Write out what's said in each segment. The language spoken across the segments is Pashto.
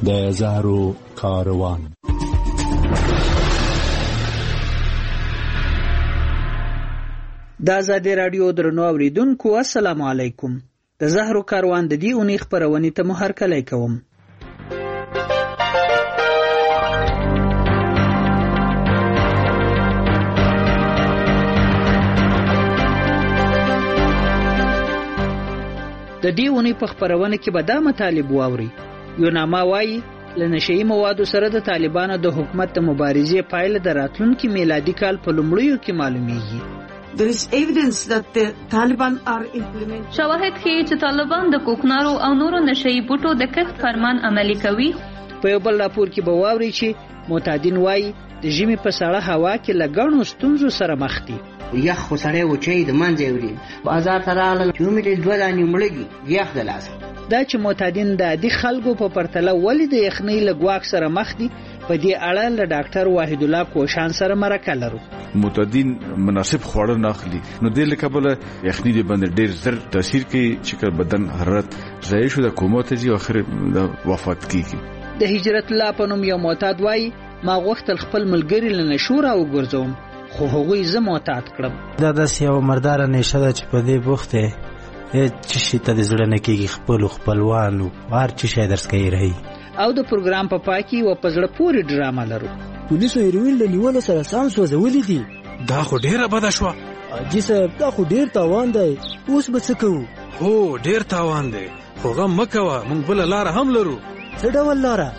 د زهرو کاروان. د آزادي رادیو درنو اوریدونکو السلام علیکم. د زهرو کاروان د دې اونۍ خپرونې ته مو هرکلی کوم. د دې اونۍ په خپرونه کې به دا مطالب واوري. یوناما وایي له نشئی موادو سره د طالبانو د حکومت د مبارزې پایله د راتلونکي میلادي کال په لومړیو کې معلومیږي. There is evidence that the Taliban are implementing. شواهد ښیي چې طالبان د کوکنارو او نورو نشئی بوټو د کښت فرمان عملي کوي. په یو بل راپور کې به واوري چې معتادین وایي د ژمي په سړه هوا کې له ګڼو ستونزو سره مخ دي. یخ خو سړی وچی د منځه وړي، بازار ته راغلل چې مې دوه دانې مړه دي یخ د لاسه. دا چې معتادین د عادي خلکو په پرتله ولې د یخنۍ له ګواښ سره مخ دي، په دې اړه له ډاکټر واحد الله کوشان سره مرکه لرو. معتادین مناسب خواړه نه اخلي، نو دې له کبله یخنۍ د باندې ډېر زر تاثیر کوي چې بدن حرارت ضایع شو د کوما ته ځي او اخر د وفات کیږي. د هجرت الله په نوم یو معتاد وایي ما غوښتل خپل ملګري له نشو راوګرځوم، خو هغوی زه معتاد کړم. دا داسې یو مرداره نیشه ده چې په دې بوخت دی چې شي ته د زړه نه کېږي، خپلوانو هر چې شی درس کوي رهي. او د پروګرام په پای کې یوه په زړه پورې ډرامه لرو. پولیسو هیروین له نیولو سره سام سوځولي دي. دا خو ډېره بده شوه. حاجي صاحب دا خو ډېر تاوان دی، اوس به څه کوو؟ هو ډېر تاوان دی، خو غم مه کوه، موږ بله لاره هم لرو. څه ډول لاره؟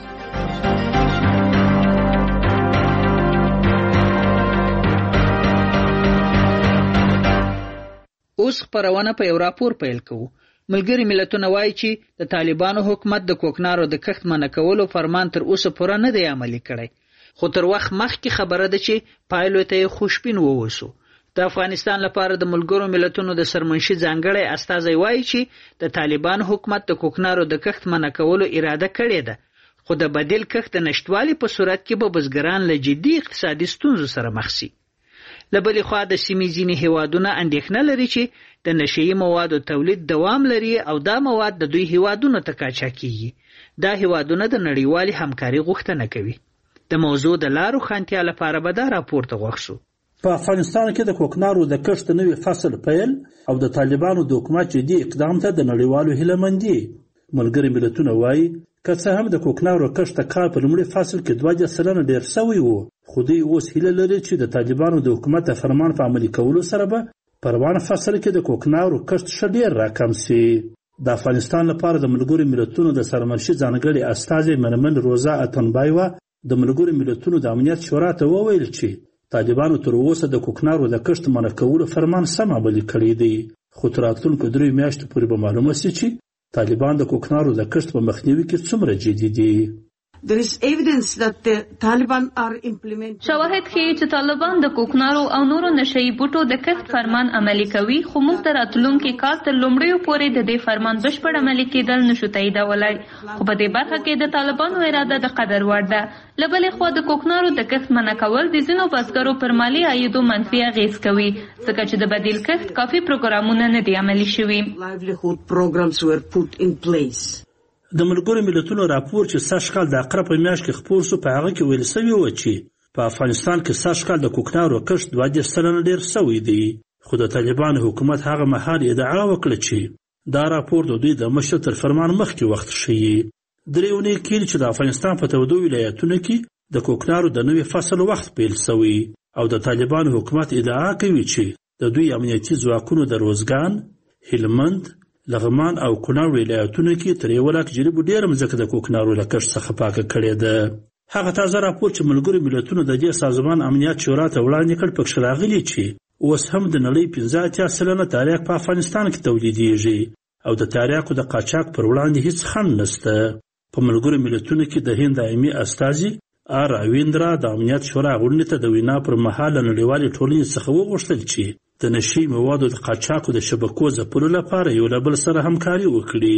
اوس خپرونه په یو راپور پیل کوو. ملګري ملتونه وایي چې د طالبانو حکومت د کوکنارو د کښت منع کولو فرمان تر اوسه پوره نه دی عملي کړی، خو تر وخت مخکې خبره ده چې پایلو ته خوشبین ووسو. د افغانستان لپاره د ملګرو ملتونو د سرمنشي ځانګړی استازی وایي چې د طالبانو حکومت د کوکنارو د کښت منع کولو اراده کړې ده، خو د بدیل کښت د نشټوالي په صورت کې به بزګران له جدي اقتصادي ستونزو سره مخ شي. له بلې خوا د سیمې ځینې هیوادونه اندېښنه لري چې د نشئی موادو تولید دوام لري او دا مواد د دوی هیوادونو ته قاچا کیږي. دا هیوادونه د نړیوالې همکاري غوښتنه کوي. د موضوع د لارو خانتیا لپاره به دا راپور ته غوښ شو. په افغانستان کې د کوکنارو د کښت نوي فصل پیل او د طالبانو د حکومت جدي اقدام ته د نړیوالو هیله مندي. ملګري ملتونه وایي که څه هم د کوکنارو کښت د کال په لومړي فصل کې 2% ډېر سوی و، خو دوی اوس هیله لري چې د طالبانو د حکومت د فرمان په عملي کولو سره به په روان فصل کې د کوکنارو کښت ښه ډېر راکم سي. د افغانستان لپاره د ملګرو ملتونو د سرمنشي ځانګړي استازی منمن روزا اتنبایوا د ملګرو ملتونو د امنیت شورا ته وویل چې طالبانو تر اوسه د کوکنارو د کښت منع کولو فرمان سم عملي کړی دی، خو تر راتلونکو 3 میاشتو پورې به معلومه سي چې طالبان د کوکنارو د کښت په مخنیوي کې څومره جدي دي. There is evidence that the Taliban are implementing. شواهد ښیي چې طالبان د کوکنارو او نورو نشئی بوټو د کښت فرمان عملي کوي، خو موږ د راتلونکي کال تر لومړیو پورې د دې فرمان بشپړ عملي کېدل نشو تاییدولی، خو په دې برخه کې د طالبانو اراده د قدر وړ ده. له بلې خوا د کوکنارو د کښت منع کول د ځینو بزګرو پر مالي عایدو منفي اغېز کوي، ځکه چې د بدیل کښت کافي پروګرامونه نه دي عملي شوي. Livelihood programs were put in place. د ملګرو ملتونو راپور چې سږکال د عقرب په میاشت کې خپور شو په هغه کې ویل سوي و چې په افغانستان کې سږکال د کوکنارو کښت 2% ډېر سوی دی، خو د طالبانو حکومت هغه مهال ادعا وکړه چې دا راپور د دوی د مشر تر فرمان مخکې وخت ښیي. 3 اونۍ کېږي چې د افغانستان په تودو ولایتونو کې د کوکنارو د نوي فصل وخت پیل سوی او د طالبانو حکومت ادعا کوي چې د دوی امنیتي ځواکونو د روزګان، هلمند، لغمان او کونړ ولایتونو کې تر 1 لک جریبو ډېره مځکه د کوکنارو له کښت څخه پاکه کړې ده. هغه تازه راپور چې ملګرو ملتونو د دې سازمان امنیت شورا ته وړاندې کړ پکښې راغلي چې اوس هم د نړۍ 85% تاریخ په افغانستان کې تولیدېږي او د تاریخو د قاچاق پر وړاندې هیڅ خنډ نشته. په ملګرو ملتونو کې د هند دایمي استازي راویندرا د امنیت شورا غونډې ته د وینا پر مهال له نړیوالې ټولنې څخه وغوښتل چې د نشئی موادو د قاچاقو د شبکو ځپلو لپاره یو له بل سره همکاري وکړي.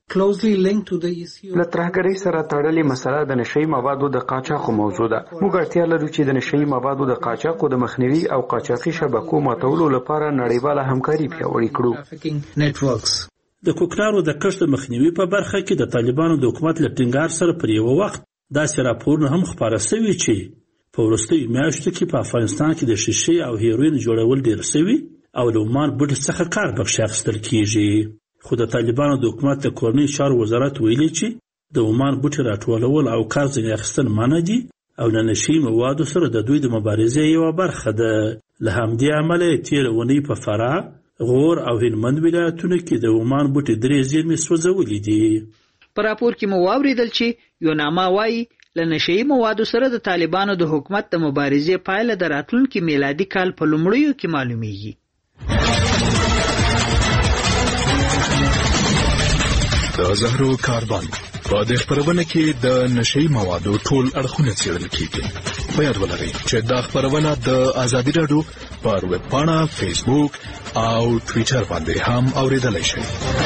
له ترهګرۍ سره تړلې مسله د نشئی موادو د قاچاقو موضوع ده. موږ اړتیا لرو چې د نشئی موادو د قاچاقو د مخنیوي او قاچاقي شبکو ماتولو لپاره نړیواله همکاري پیاوړې کړو. د کوکنارو د کښت مخنیوي په برخه کې د طالبانو د حکومت له ټینګار سره پر یو وخت داسې راپورونه هم خپاره شوي چې په وروستیو میاشتو کې په افغانستان کې د شیشې او هیروین جوړول ډېر شوي او له عمان بوټي څخه کار بخش اخیستل کیږي. خو د طالبانو د حکومت د کورنۍ چارو وزارت ویلي چې د عمان بوټي راټولول او کار ځینې اخیستل منع دي او له نشهیي موادو سره د دوی د مبارزې یوه برخه ده. له همدې امله یې تېره اونۍ په فراه، غور او هلمند ولایتونو کې د عمان بوټي 3 زېرمې سوځولي دي. په راپور کې مو واورېدل چې یوناما وایي له نشهیي موادو سره د طالبانو د حکومت د مبارزې پایله د راتلونکي میلادي کال په لومړیو کې معلومیږي. د زهرو کاروان په دې خپرونه کې د نشهیي موادو ټول اړخونه څېړل کیږي. په یاد ولرئ چې دا خپرونه د ازادي راډیو پر ویب پاڼه، فیسبوک او ټویټر باندې هم اوریدلای شئ.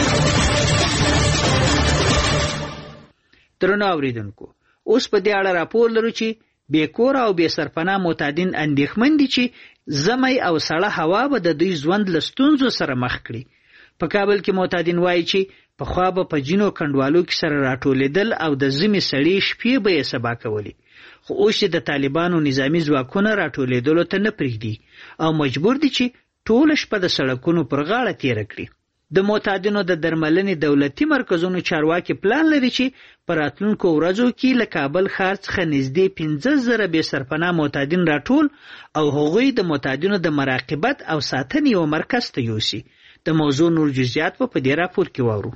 درنو اوریدونکو، اوس په دې اړه راپور لرو چې بېکور او بې سرپناه معتادین اندېښمن دي چې ژمی او سړه هوا به د دوی ژوند له ستونزو سره مخ کړي. په کابل کې معتادین وایي چې پخوا به په ځینو کنډوالو کې سره راټولېدل او د ژمي سړې شپې به یې سبا کولې، خو اوس چې د طالبانو نظامي ځواکونه راټولېدلو ته نه پرېږدي او مجبور دي چې ټوله شپه د سړکونو پر غاړه تېره کړي. د معتادینو د درملنې دولتي مرکزونو چارواکي پلان لري چې په راتلونکو ورځو کې له کابل ښار څخه نږدې 15,000 بې سرپناه معتادین راټول او هغوی د معتادینو د مراقبت او ساتنې یو مرکز ته یوسي. د موضوع نور جزئیات په دې راپور کې واورو.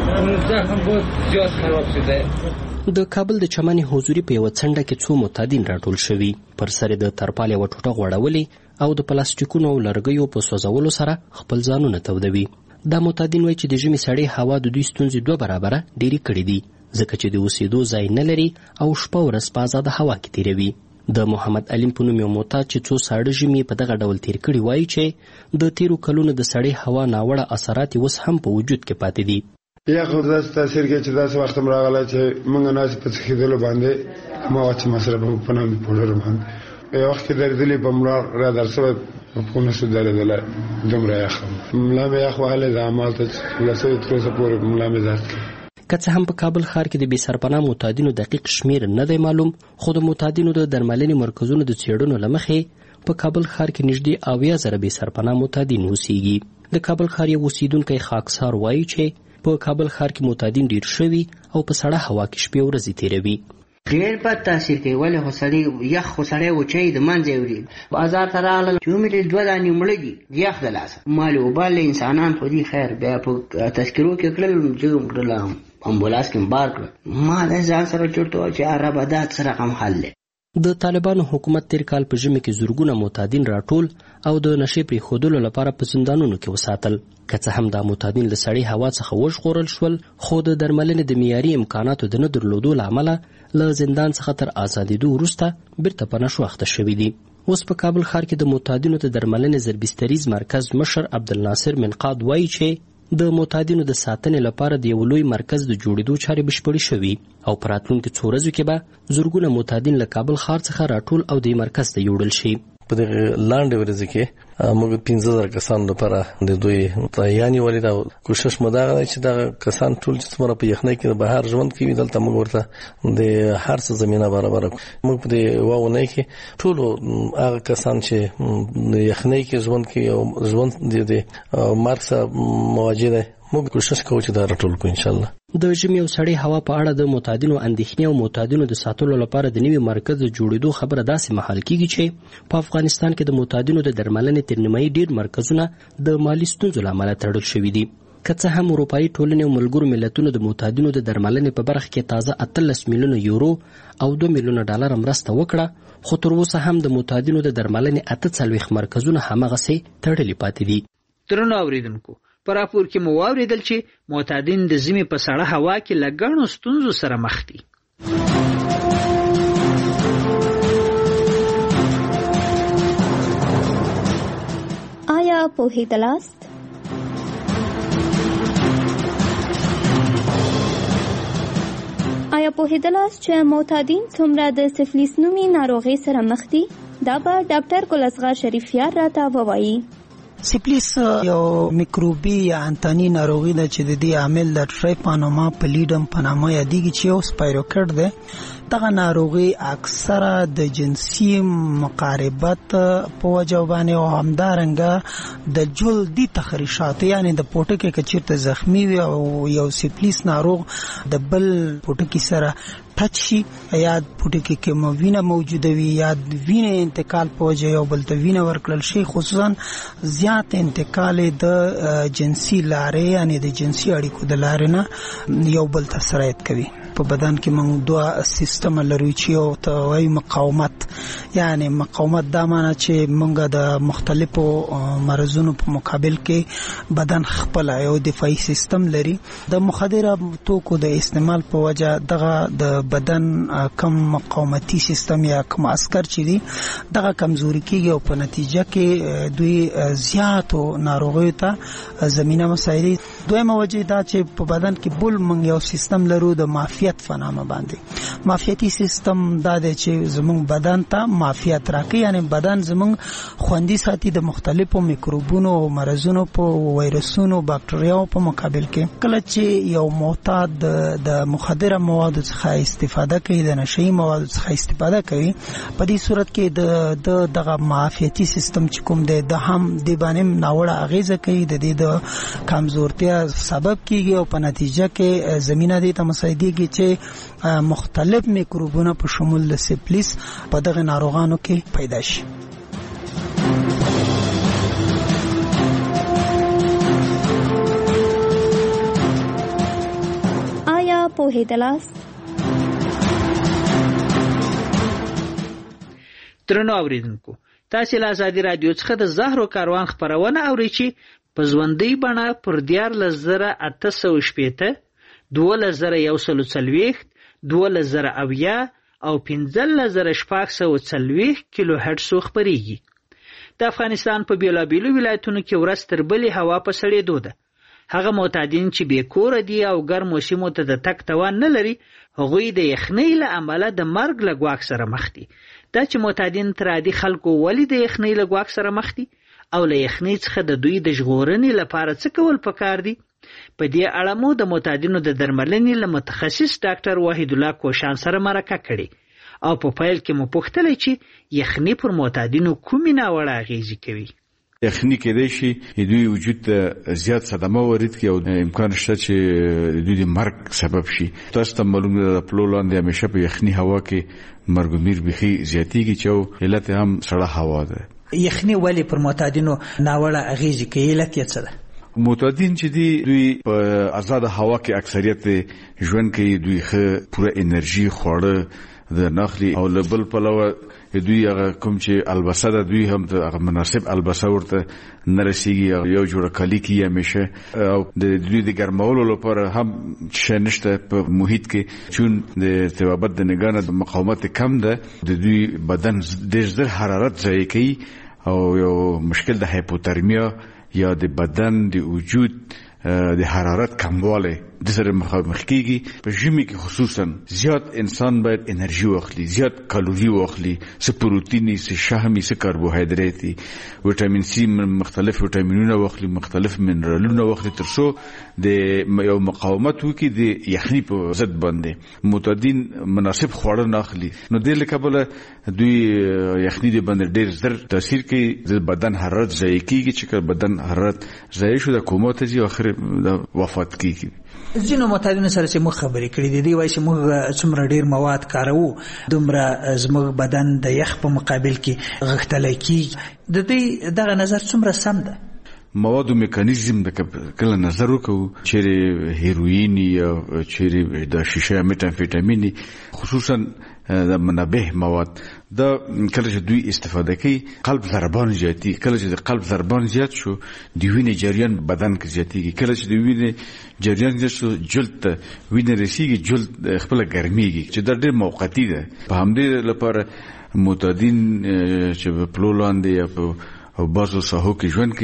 د کابل د چمن حضوري په یو څنډه کې څو معتادین راټول شوي، پر سر د ترپال یو ټوټه غوړولې او د پلاستیکونو او لرګیو په سوځولو سره خپل ځانونه تودوي. دا معتادین وایي چې د ژمي سړې هوا د دوی ستونزې 2 برابره ډېرې کړې دي، ځکه چې د اوسېدو ځای نه لري او شپه ورځ په ازاده هوا کې تېروي. د محمد علیم په نوم یو معتاد چې څو ساړه ژمي په دغه ډول تېر کړي وایي چې د تېرو کلونو د سړې هوا ناوړه اثرات اوس هم په وجود کې پاتې دي. یا خو داسې تاثیر کوي چې داسې وخت هم راغلی چې موږ ناسې په څښېدلو باندې هماغه چې مصرف په نامې پوډر باندې یو وخت کې درېدلې په ملا را در شوی په نسو درېدلی دومره یخ ملا مې یخ وهلی ده همالته لسوي تر اوسه پورې ملا مې درد کوي. که څه هم په کابل ښار کې د بې سرپناه معتادینو دقیق شمیر نه دی معلوم، خو د معتادینو د درملنې مرکزونو د څېړنو له مخې په کابل ښار کې نږدې 80,000 بې سرپناه معتادین اوسېږي. د کابل ښار یو اوسېدونکی خاکسار وایي چې په کابل ښار کې معتادین ډېر شوي او په سړه هوا کې شپې ورځې تېروي. ډېر بد تاثیر کوي، ولې خو سړی یخ خو سړی وچی د منځه وړي. بازار ته راغلل چې ومې 2 دانې مړه دي د یخ د لاسه مالې وبال انسانان خو دي خیر بیا په تذکرو کې کړل جرم کړل امبولانس کې بار کړل ما د ځان سره چورته چې عربه دا څه رقم حل دی. د طالبانو حکومت تیر کال په ژمي کې زورګونه معتادین راټول او د نشې پرېښودلو لپاره په زندانونو کې وساتل. که څه هم دا معتادین له سړې هوا څخه وژغورل شول، خو د درملنې د معیاري امکاناتو د نه درلودو له امله له زندان څخه تر ازادېدو وروسته بیرته په نشو اخته شوي دي. اوس په کابل ښار کې د معتادینو د درملنې ضربستریز مرکز مشر عبدالناصر منقاد وایي چې د معتادینو د ساتنې لپاره د یو لوی مرکز د جوړېدو چارې بشپړې شوي او په راتلونکو 2 ورځو کې به زرګونه معتادین له کابل ښار څخه راټول او د مرکز ته یوړل شي. په دغه لاندې ورځ کې موږ 15,000 کسان لپاره د دوی تیاری ولې دا کوشش مداغه چې دا کسان ټول چې څومره په یخنۍ کې د بهر ژوند کوي دلته موږ ورته د هر څه زمينه برابر موږ په دې واونه کې ټول هغه کسان چې د یخنۍ کې ژوند کوي او ژوند د مرګ سره مواجه دي موږ کوشش کوو چې دا راټول کړو ان شاء الله. د ژمي او سړې هوا په اړه د معتادینو اندېښنې او معتادینو د ساتلو لپاره د نوي مرکز د جوړېدو خبره داسې مهال کېږي چې په افغانستان کې د معتادینو د درملنې تر نیمایي ډېر مرکزونه د مالي ستونزو له امله تړل شوي دي. که څه هم اروپایي ټولنې او ملګرو ملتونو د معتادینو د درملنې په برخه کې تازه 18 میلیونه یورو او 2 میلیونه ډالر مرسته وکړه، خو تر اوسه هم د معتادینو د درملنې 48 مرکزونه هماغسې تړلي پاتې دي. درنو اوریدونکو، په راپور کې مو واورېدل چې معتادین د ژمي په سړه هوا کې له ګڼو ستونزو سره مخ دي. آیا پوهېدلاست؟ چې معتادین څومره د سفلیس نومي ناروغۍ سره مخ دي؟ دا به ډاکټر ګل اصغر شریفیار راته ووایي. سیفلیس یو میکروبي یا انتاني ناروغي ده چې د دې عامل د ټریپانوما پلیډم په نامه یادېږي چې یو سپایروکټ ده. دغه ناروغي اکثره د جنسي مقاربت په وجه باندې او همدارنګه د جلدي تخریشات یعنی د پوټکي کې چیرته زخمی وي او یو سیفلیس ناروغ د بل پوټکي سره ټچ شي یا پوټکي کې وینه موجوده وي یا وینه انتقال په وجه یو بل ته وینه ورکړل شي، خصوصا زیات انتقال د جنسي لارې یعنی د جنسي اړیکو د لارې نه یو بل ته سرایت کوي. په بدن کې موږ دوه سیستم لرو چې یو ته وایي مقاومت، یعنی مقاومت دا معنی چې موږ د مختلفو مرزونو په مقابل کې بدن خپل یو دفاعي سیستم لري. د مخدره توکو د استعمال په وجه دغه د بدن کم مقاومتي سیستم یا کم عسکر چې دي دغه کمزوري کیږي او په نتیجه کې دوی زیاتو ناروغیو ته زمينه مسایري. دویمه وجه دا چې په بدن کې بل موږ یو سیستم لرو د معافیت په نامه باندې. معافیتي سیستم دا دی چې زموږ بدن ته معافیت راکوي، یعنی بدن زموږ خوندي ساتي د مختلفو میکروبونو او مرزونو په وایرسونو باکټریاو په مقابل کې. کله چې یو معتاد د مخدره موادو څخه استفاده کوي، د نشئی موادو څخه استفاده کوي، په دې صورت کې د دغه معافیتي سیستم چې کوم دی د هم د باندې ناوړه اغیزه کوي، د دې د کمزورتیا سبب کیږي او په نتیجه کې زمينه دې ته مساعدېږي چې مختلف میکروبونه په شمول د سیفلیس په دغه ناروغانو کې پیدا شي. آیا پوهېدلاست؟ درنو اوریدونکو، تاسو له ازادي رادیو څخه د زهرو کاروان خبرونه اورئ چې په ژوندۍ بڼه پر 14880 12140 12080 او 15640 کیلو هرتز خبريږي. د افغانستان په بیلابیلو ولایتونو کې ورځ تر بلې هوا په سړېدو ده. هغه معتادین چې بې کوره دي او ګرمو سیمو ته د تګ توان نه لري، هغوی د یخنۍ له امله د مرګ له ګواښ سره مخ دي. دا چې معتادین تر عادي خلکو ولې د یخنۍ له ګواښ سره مخ دي او له یخنۍ څخه د دوی د ژغورنې لپاره څه کول پکار دي، په دې اړه مو د معتادینو د درملنې له متخصص ډاکټر وحید الله کوشان سره مرکه کړې او په پیل کې مو پوښتلې چې یخنۍ پر معتادینو کومې ناوړه اغیزې کوي. یخني کېدای شي دوی وجود ته زیات صدمه ورید کی او امکان شته چې دوی د مرګ سبب شي. تاسو ته معلومه ده په لاندې همیشه په یخني هوا کې مرګ میر بخي زیاتیږي چې علت هم سړه هوا ده. یخني ولی پر معتادینو ناوړه اغیزې کوي، علت یې څه ده؟ معتادین چې دوی په آزاد هوا کې اکثریت ژوند کوي، دوی ښه پوره انرژي خوړه د نخلی او لبل پلوه دوی هغه کوم چې البسه ده دوی هم د مناسب البسه ورته نرسیږي، یو جوړه کالی کې همیشه او د دوی د ګرمولو لپاره هم شې نشته په محیط کې، چون د تبابت د نگانه د مقاومت کم ده، د دوی بدن ډېر زر حرارت ضایع کوي او یو مشکل د هایپوترمیا یا د بدن د وجود د حرارت کمواله د سره مخامخ کیږي. په ژمي کې خصوصا زیات انسان باید انرژي واخلي، زیات کالوري واخلي، څه پروتیني، څه شحمي، څه کاربوهایدریتي، وټامین سي، مختلف وټامینونه واخلي، مختلف منرالونه واخلي، ترڅو د یو مقاومت وکړي د یخني په ضد باندې. معتادین مناسب خواړه نه اخلي، نو د لکبل دوی یخني د باندې ډېر زر تاثیر کوي، د بدن حرارت ضایع کیږي، چې بدن حرارت ضایع شو د کومه ته ځي اخر د وفات کیږي. ځینو معتادینو سره چې موږ خبرې کړې دي، دوی وایي چې موږ څومره ډېر مواد کاروو دومره زموږ بدن د یخ په مقابل کې غښتلی کیږي. د دوی دغه نظر څومره سم ده؟ موادو میکانیزم د کله نظر وکړو چې هیروین یا چې د شیشه میتامفیټامین خصوصا د منبه مواد دا کله چې دوی استفاده کوي قلب ضربان زیاتی، کله چې د قلب ضربان زیات شو د وینې جریان بدن کې زیاتیږي، کله چې د وینې جریان زیات شو جلد ته وینې رسیږي، جلد خپل ګرميږي چې دا ډېر موقتی ده. په همدې لپاره معتادین چې په پلولاندې یا په او بازو ساحو کې ژوند کوي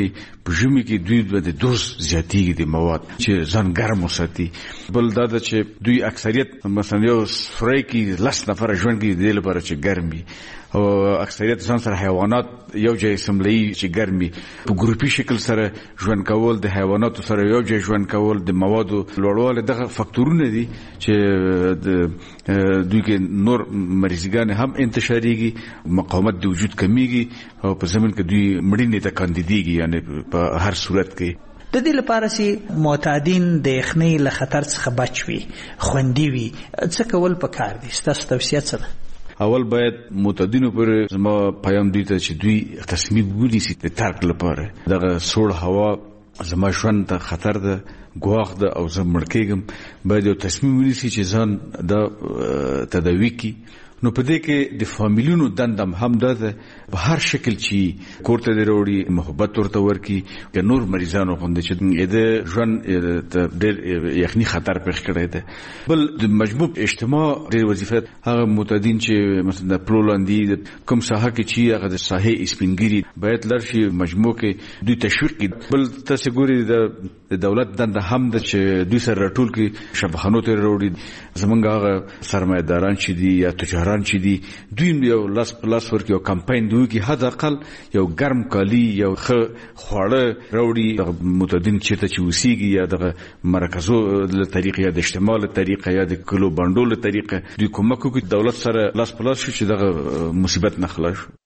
په ژمي کې دوی د دوز زیاتېږي د مواد چې ځان ګرم وساتي. بل دا ده چې دوی اکثریت مثلا یو سوری کې 10 نفر ژوند کوي د دې لپاره چې ګرم وي، او اکثریت ځان سره حیوانات یو ځای سملي چې ګرم وي. په ګروپي شکل سره ژوند کول، د حیواناتو سره یو ځای ژوند کول، د موادو لوړوالی، دغه فکتورونه دي چې دوی کې نور مریضګان هم انتشارېږي، مقاومت د وجود کمیږي، او په زمین کې دوی مړینې ته کاندیدېږي، یعنی په هر صورت کې. د دې لپاره چې معتادین د یخنۍ له خطر څخه بچ وي، خوندي وي، څه کول پکار دي؟ ستاسو توصیه څه ده؟ اول باید معتادینو پر زما پیام دوی ته چې دوی تصمیم ونیسي د ترک لپاره. دغه سوړ هوا زما ژوند ته خطر ده، ګواښ ده، او زه مړ کېږم. باید یو تصمیم ونیسي چې ځان دا تداوي کړي. نو په دې کې د فامیلونو دندم هم ده په هر شکل چې کور ته دې راوړي، محبت ورته ورکړي، که نور مریضانو غوندې چې د ژوند ډېر یخني خطر پېښ کړی دی. بل د مجموع اجتماع ډېر وظیفه هغه معتادین چې مثلا د پلولاندي کوم ساحه کې چې هغه د ساحې سپینګیري باید لر شي، مجموع کې دوی تشویق کړي. بل تاسو ګوري د دولت دنده هم ده چې دوی سره راټول کړي، شفاخانو ته راوړي. زمونږ هغه سرمایه‌داران چې دي یا تجاران چې دي، دوی یو لاس په لاس ورکړي، یو کمپاین دوی کې حد اقل یو ګرم کالی، یو ښه خواړه راوړي. دغه معتادین چېرته چې اوسېږي، یا دغه مرکزو له طریقې، یا د اجتماع له طریقې، یا د کلو بانډو له طریقې دوی کومک وکړي. دولت سره لاس په لاس شو چې دغه مصیبت نه خلاص شو.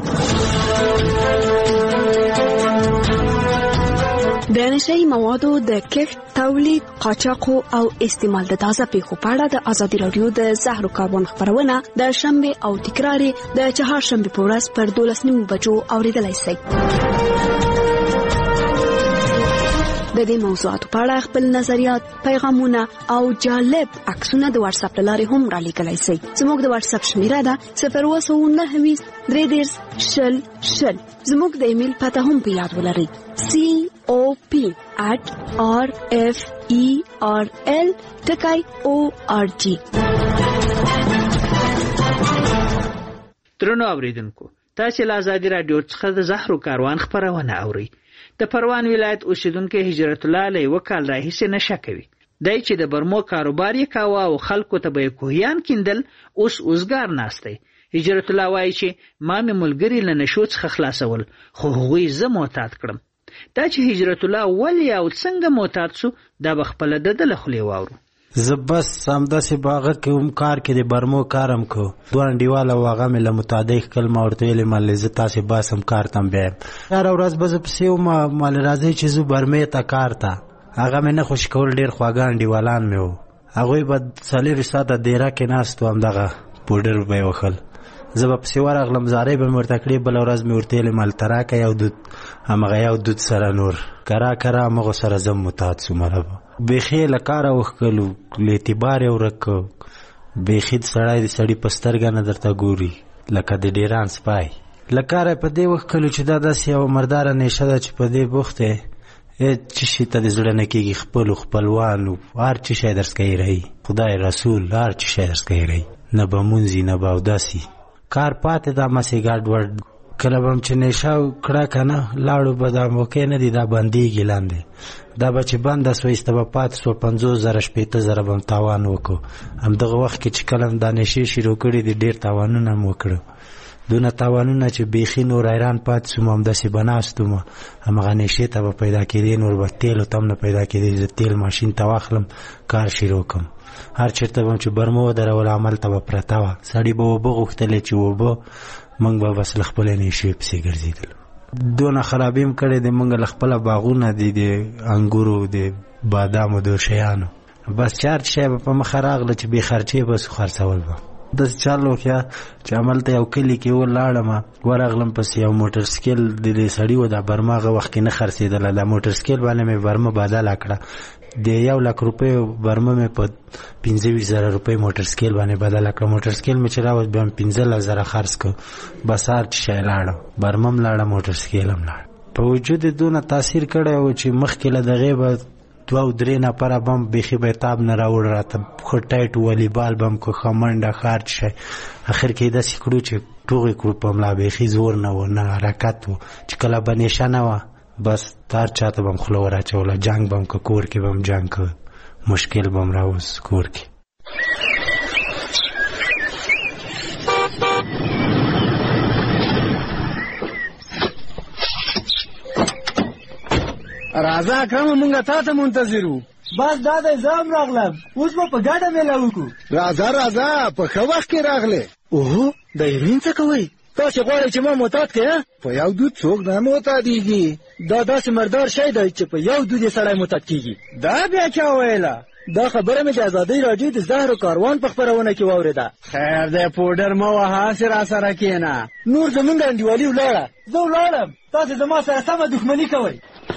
د نشهیي موادو د کښت، تولید، قاچاق او استعمال د تازه پیښو په اړه د ازادي راډیو د زهرو کاربن خبرونه د شنبه او تکرار د چهارشنبه په ورځ پر 12:30 بجو اوریدلای شئ. د دې موضوعاتو په اړه خپل نظریات، پیغامونه او جالب عکسونه د واتس اپ لارې هم را لیکلای شئ. زموږ د واتس اپ شمیره ده 029 330 زموږ د ایمیل پته هم په یاد ولرئ: cop@referl.org. درنو اوریدونکو، تاسو له ازادي راډیو څخه د زهرو کاروان خبرونه اورئ. د پروان ولایت اوسیدونکو هجرت الله له وکال راهیسه نشه کوي. دای چې د برمو کاروبار یې کاوه او خلکو ته به کوهیان کیندل، اوس اوسګار ناشته. هجرت الله وایي چې ما مې ملګری له نشو څخه خلاصول، خو هغوی زه معتاد کړم. دا چې هجرت الله ولې او څنګه معتاد شو، دا بخپله د خولې واورو. زه بس همداسې باغه کې هم کار کې د برمو کارم کو. دوه انډیواله واغه مې له متعدق کلمه ورته ویلې مالې زه تاسې باسم کار تم بیایم. هره ورځ به زه پسې وم مالې راځئ چې زه برمې ته کار ته. هغه مې نه خوشي کول، ډېر خواږه انډیوالان مې وو. هغوی به 4 ساعته دیره کې ناست و، همدغه پوډر به یې وښل. زه به پسې ورغلم، زارۍ به مې ورته کړې. بله ورځ مې ورته ویلې مالته راکه یو دود، همغه یو دود سره نور کرا همغو سره زه متعد شوم. بیخي له کاره وښکلو، له اعتبار یې ورک کړ. بیخي سړی د سړي په سترګه نه درته ګوري لکه د ډیران سپای. له کاره په دې وښکلو چې دا داسې یوه مرداره نیشه ده چې په دې بوخت دی. چې شي ته د زړه نه کېږي، خپلوانو هر چې شی درس کوي رهي، خدای رسول هر چې شی درس کوي رهي، نه به مونځي نه به اوداسي. کار پاتې دا مسې ګډ وډ. کله به هم چې نیشه کړه که نه لاړو به دا موقع نه دي، دا بندېږي لاندې. دا به چې بنده سوه ایسته به پاتې سوه 50,000 شپېته به هم تاوان وکړو. همدغه وخت کې چې کله دا نیشې شروع کړي دي ډېر تاوانونه هم وکړو. دونه تاوانونه چې بیخي نور حیران پاتې سوم. همداسې به ناست وم، همغه نیشې ته به پیدا کېدې، نور به تیلو ته هم نه پیدا کېدې. زه تیل ماشین ته واخلم، کار شروع کړم. هر چېرته به هم چې برمه ودرول عمل ته به پرته وه. سړي به اوبه غوښتلې چې اوبه، موږ به بس له خپلې نیشې پسې ګرځېدلو. دونه خرابي هم کړې د موږ له خپله باغونه دي د انګورو، د بادامو، د شیانو. بس چار شی به په مخه راغله چې بې خرچې به سو خرڅول به. داسې چل وکړه چې هملته یو کلي کې ولاړم، ورغلم پسې یو موټر سکیل د دې سړي و. دا برمه هغه وخت کې نه خرڅېدله. دا موټر سکیل باندې مې برمه بدله کړه. د 100,000 روپیو برمه مې په 25,000 روپۍ موټر سکیل باندې بدله کړه. موټر سکیل مې چې راوت بیا 15,000 خرڅ کړ. بس هر چې شی لاړم، برمه هم لاړه، موټر سکیل هم لاړ. په وجود دونه تاثیر کړی و چې مخکې له دغې به 2-3 نفره بم بیخي به تاب نه راوړ راته. خو ټایټ والیبال بم کو، ښه منډه ښه هر شی. اخر کې یې داسې کړو چې ټوغې کړو په ملا. بیخي زور نه و، نه حرکت و. چې کله به نیشه نه وه بس تار چاته بم خوله وراچوله، جنگ بم که کور کې بم جنگ که، مشکل بم راوز کور کې. راځه اکرم مونږه تا ته منتظر وو. بس دا د زام راغلم، اوس به په ګډه میله وکړو. راځه په ښه وخت کې راغلې. اوهو د هیروین څه کوئ؟ تاسې غواړئ چې ما معتاد کړې؟ په یو دود څوک نه معتادېږي. دا داسې مردار شی دی چې په یو دود یې سړی معتاد کېږي. دا بیا چا ویله؟ دا خبره مې د ازادۍ راډیو د زهرو کاروان په خپرونه کې واورېده. خیر دی پوډر مه وهه، هسې راسره کښېنه. نور زمونږ انډیوالي ولاړه، زه ولاړم، تاسې زما سره سمه دښمني کوئ.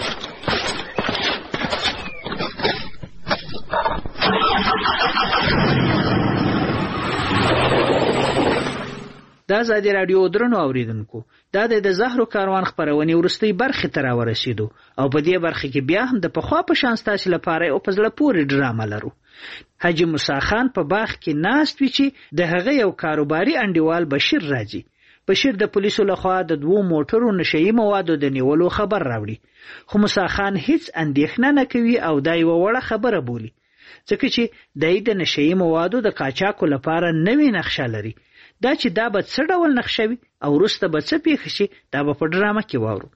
دا ازادي راډیو درنو اوریدونکو، دا د زهرو کاروان خپرونې وروستۍ برخې ته راورسېدو او په دې برخه کې بیا هم د پخوا په شان ستاسې لپاره یو په زړه پورې ډرامه لرو. حاجي موسی خان په باغ کې ناست وي چې د هغه یو کاروباري انډیوال بشیر راځي. بشیر د پولیسو لخوا د 2 موټرو نشهیي موادو د نیولو خبر راوړي، خو موسی خان هیڅ اندېښنه نه کوي او دا یوه وړه خبره بولي، ځکه چې دی د نشهیي موادو د قاچاقو لپاره نوې نقشه لري. دا چې دا به څه ډول نقشه وي او وروسته به څه پیښ شي، دا به په ډرامه کې واورو.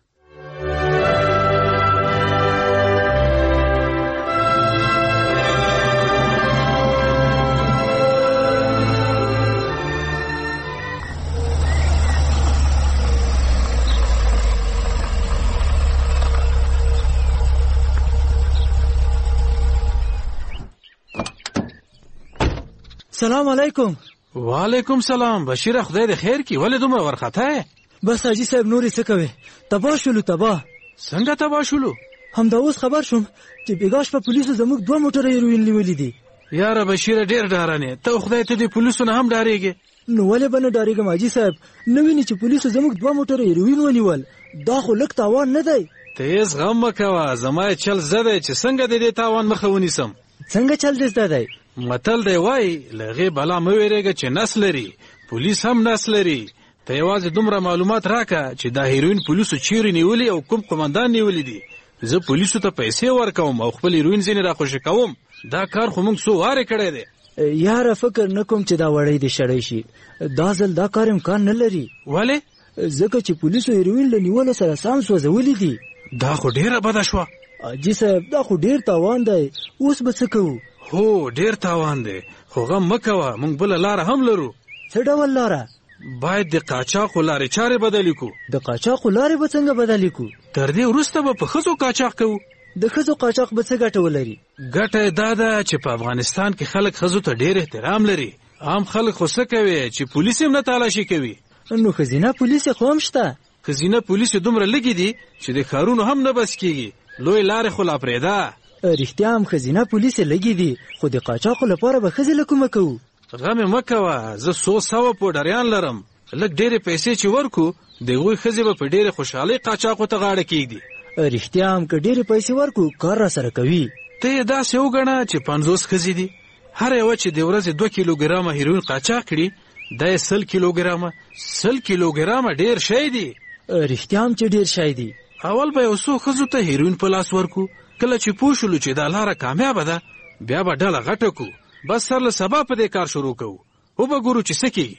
سلام علیکم. وعلیکم سلام. بشیر خدای د خیر کی، ولې دومره ورخته یې؟ بس حاجي صاحب نورې څه کوې؟ تباه شولو. تباه څنګه تباه شولو؟ همدا اوس خبر شوم چې بېګا شپه پولیسو زموږ 2 موټره هیروین نیولي دي. یاره بشیر ډېر ډارن یې، ته خدای ته د پولیسو نه هم ډارېږې؟ نو ولې به نه ډارېږم حاجي صاحب؟ نه وینې چې پولیسو زموږ 2 موټره هیروین ونیول؟ دا خو لږ تاوان نه دی. ته هېڅ غم مه کوه، زما چل زده دی چې څنګه د دې تاوان مخه ونیسم. څنګه چل دې زده دی؟ متل دی وایي له هغې بلا مه وېرېږه چې نس لري، پولیس هم نس لري. ته یوازې دومره معلومات راکړه چې دا هیروین پولیسو چیرې نیولي او کوم قمندان نیولي دي. زه پولیسو ته پیسې ورکوم او خپل هیروین ځینې راخوشي کوم. دا کار خو موږ څو وارې کړی دی. یاره فکر نه کوم چې دا وړی دې شړی شي. دا ځل دا کار امکان نه لري. ولې؟ ځکه چې پولیسو هیروین له نیولو سره سام سوځولي دي. دا خو ډېره بده شوه. حاجي صاحب دا خو ډېر تاوان دی. اوس به څه کوو؟ هو ډېر تاوان دی، خو غم مه کوه، موږ بله لاره هم لرو. څه ډول لاره؟ باید د قاچاقو لارې چارې بدلې کړو. د قاچاقو لارې به څنګه بدلې کړو؟ تر دې وروسته به په ښځو قاچاق کوو. د ښځو قاچاق به څه ګټه ولري؟ ګټه یې دا ده چې په افغانستان کې خلک ښځو ته ډېر احترام لري. عام خلک خو څه کوي چې پولیس هم نه تالاشي کوي. نو ښځینه پولیس خو هم شته. ښځینه پولیس دومره لږې دي چې د ښارونو هم نه بس کېږي. لوی لارې خو لا پرېږده. رښتیا هم ښځینه پولیس لږې دي، خو د قاچاقو لپاره به ښځې له کومه کوو؟ غم یې مه کوه، زه 100 پوډریان لرم. لږ ډېرې پیسې چې ورکو د هغوی ښځې به په ډېرې خوشحالۍ قاچاقو ته غاړه کېږدي. رښتیا هم که ډېرې پیسې ورکو کار را سره کوي. ته یې داسې وګڼه چې 50 ښځې دي، هر یوه چې د ورځې 2 کیلوګرامه هیروین قاچاق کړي، دا یې 100 کیلوګرامه. 100 کیلوګرامه ډېر شی دی. رښتیا هم چې ډېر شی دی. اول به یو څو ښځو ته هیروین په لاس ورکو، کله چې پوه شولو چې دا لاره کامیابه ده بیا به ډله غټه کو. بس سر له سبا په دې کار شروع کوو، وبه ګورو چې څه کېږي.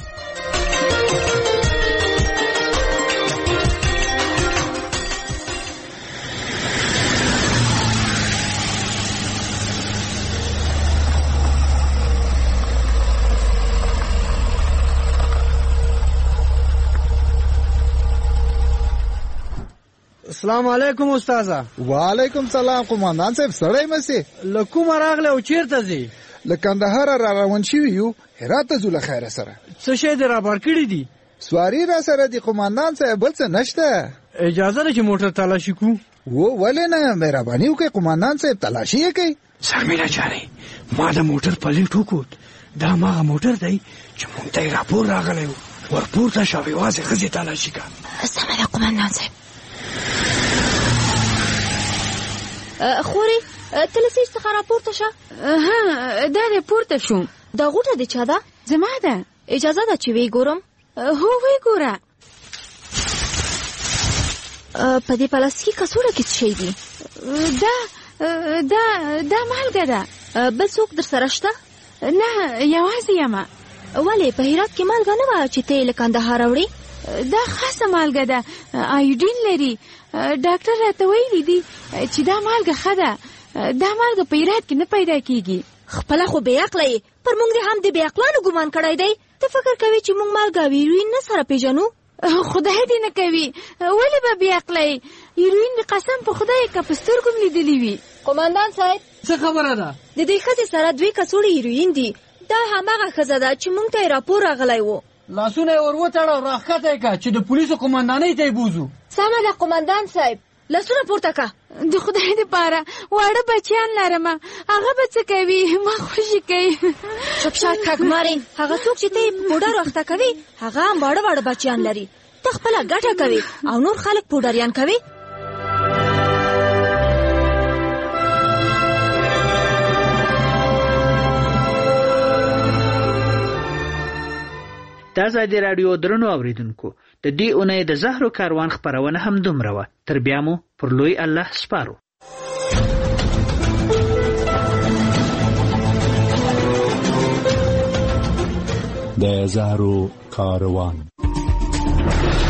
السلام علیکم استاذه. وعلیکم سلام قومندان صاحب. سړی مسې له کومه راغلی او چیرته ځې؟ له کندهاره را روان شوي یو، هرات ته ځو له خیره سره. څه شی دې رابار کړي دي؟ سواري را سره دي قومندان صاحب، بل څه نشته. اجازه ده چې موټر تلاشي کړو؟ ولې نه، مهرباني وکړئ قومندان صاحب، تلاشي یې کوي. سرمینه جانې، ما د موټر پلیټ وکوت. دا هماغه موټر دی چې مونږ ته یې راپور راغلی و. ورپورته شو، یوازې ښځې تلاشي کړه. سمه ده قومندان صاحب. خورې ته له سیټ څخه راپورته شه. دا دی پورته شوم. دا غوټه د چا ده؟ زما ده. اجازه ده چې ویې ګورم؟ هو ویې ګوره. په دې پلاستیکي کڅوړه کې څه شی دي؟ دا مالګه ده. بل څوک در سره شته؟ نه، یوازې یم. ولې په هرات کې مالګه نه وه چې ته یې له کندهار راوړې؟ دا خاصه مالګه ده، آیوډین لري. ډاکټر راته ویلي دي چې دا مالګه ښه ده. دا مالګه په هرات کې نه پیدا کیږي. خپله خو بې عقله یې، پر موږ دې هم د بې عقلانو ګمان کړی دی. ته فکر کوې چې موږ مالګه او هیروین نه سره پیژنو؟ خدای دې نه کوي، ولې به بې عقله یې؟ هیروین مې قسم په خدای که په سترګو مې لیدلي وي. قومندان صاحب څه خبره ده؟ د دې ښځې سره 2 کڅوړې هیروین دي. دا هماغه ښځه ده چې موږ ته یې راپور راغلی و. لاسونه یې ور وتړه او راښکته یې که چې د پولیسو قومندانۍ ته یې بوځو. سمه ده قومندان صاحب. لاسونه پورته که. د خدای دپاره واړه بچیان لرمه، هغه به څه کوي؟ ما خوشي کوي. چپ شه کږمارې. هغه څوک چې ته یې پوډر اخته کوي هغه هم واړه واړه بچیان لري. ته خپله ګټه کوي او نور خلک پوډریان کوي. د ازادي راډیو درنو اوریدونکو، د دې اونۍ د زهرو کاروان خپرونه هم دومره وه. تر بیا مو پر لوی الله سپارو. د زهرو کاروان.